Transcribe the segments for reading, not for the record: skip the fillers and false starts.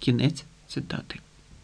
Кінець цитати.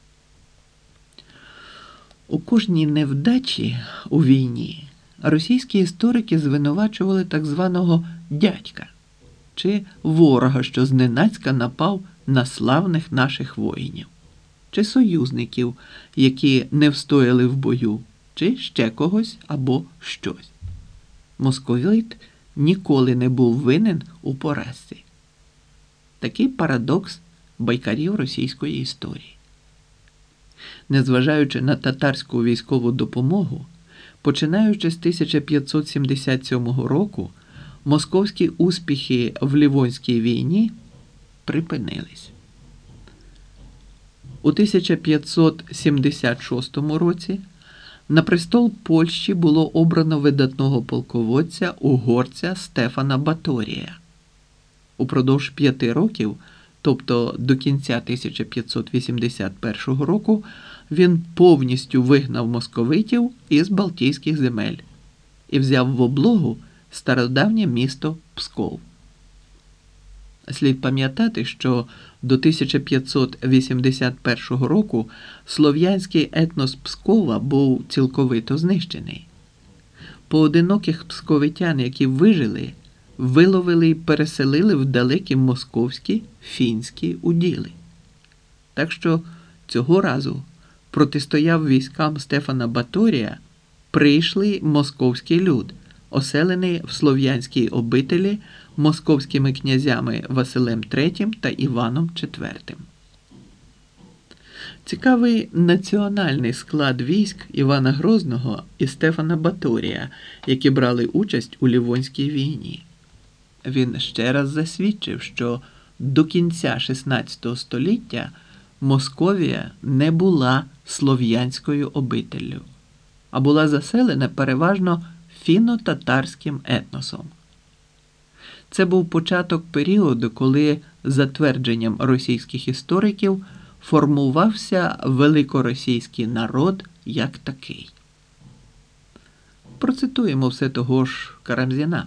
У кожній невдачі у війні російські історики звинувачували так званого дядька чи ворога, що зненацька напав на славних наших воїнів, чи союзників, які не встояли в бою, чи ще когось або щось. Московит ніколи не був винен у поразці. Такий парадокс байкарів російської історії. Незважаючи на татарську військову допомогу, починаючи з 1577 року, московські успіхи в Лівонській війні припинились. У 1576 році на престол Польщі було обрано видатного полководця, угорця Стефана Баторія. Упродовж 5 років, тобто до кінця 1581 року, він повністю вигнав московитів із Балтійських земель і взяв в облогу стародавнє місто Псков. Слід пам'ятати, що до 1581 року слов'янський етнос Пскова був цілковито знищений. Поодиноких псковитян, які вижили, виловили і переселили в далекі московські, фінські уділи. Так що цього разу протистояв військам Стефана Баторія прийшлий московський люд, оселений в слов'янській обителі московськими князями Василем III та Іваном IV. Цікавий національний склад військ Івана Грозного і Стефана Баторія, які брали участь у Лівонській війні. Він ще раз засвідчив, що до кінця XVI століття Московія не була слов'янською обителлю, а була заселена переважно фіно-татарським етносом. Це був початок періоду, коли, за твердженням російських істориків, формувався великоросійський народ як такий. Процитуємо все того ж Карамзіна.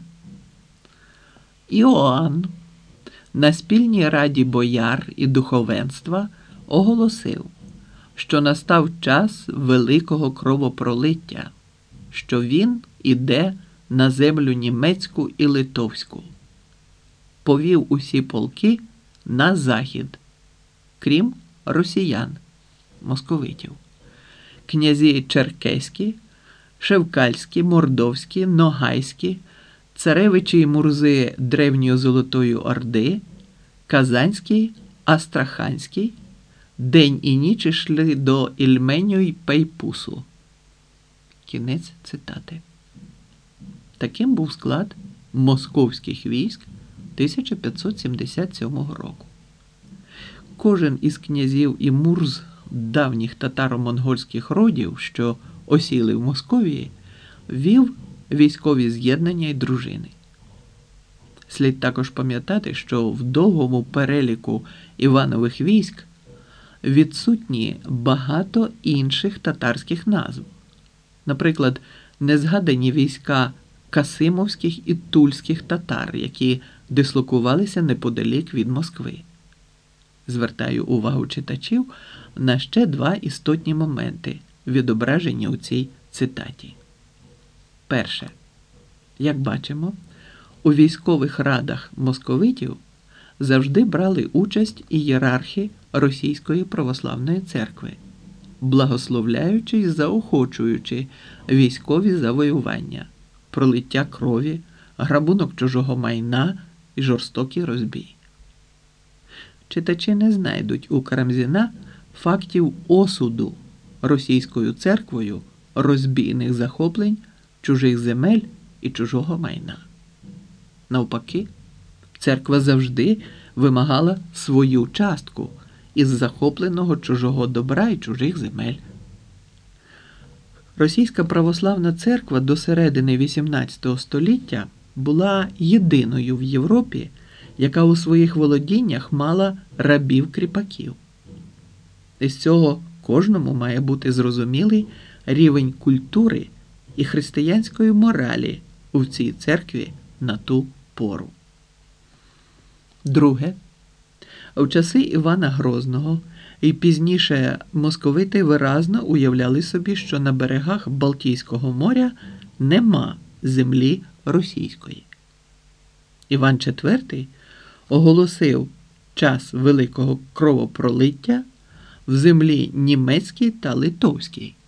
Іоанн на спільній раді бояр і духовенства оголосив, що настав час великого кровопролиття, що він іде на землю німецьку і литовську. Повів усі полки на захід, крім росіян, московитів. Князі черкеські, шевкальські, мордовські, ногайські, царевичі й мурзи древньої Золотої Орди, казанський, астраханський, день і ніч йшли до Ільменю й Пейпусу. Кінець цитати. Таким був склад московських військ 1577 року. Кожен із князів і мурз давніх татаро-монгольських родів, що осіли в Московії, вів військові з'єднання й дружини. Слід також пам'ятати, що в довгому переліку Іванових військ відсутні багато інших татарських назв. Наприклад, незгадані війська касимовських і тульських татар, які дислокувалися неподалік від Москви. Звертаю увагу читачів на ще 2 істотні моменти, відображені у цій цитаті. Перше. Як бачимо, у військових радах московитів завжди брали участь ієрархи Російської православної церкви, благословляючи й заохочуючи військові завоювання, пролиття крові, грабунок чужого майна і жорстокий розбій. Читачі не знайдуть у Карамзіна фактів осуду Російською церквою розбійних захоплень чужих земель і чужого майна. Навпаки, церква завжди вимагала свою частку із захопленого чужого добра і чужих земель. Російська православна церква до середини XVIII століття була єдиною в Європі, яка у своїх володіннях мала рабів-кріпаків. Із цього кожному має бути зрозумілий рівень культури і християнської моралі у цій церкві на ту пору. Друге. В часи Івана Грозного і пізніше московити виразно уявляли собі, що на берегах Балтійського моря нема землі російської. Іван IV оголосив час великого кровопролиття в землі німецькій та литовській.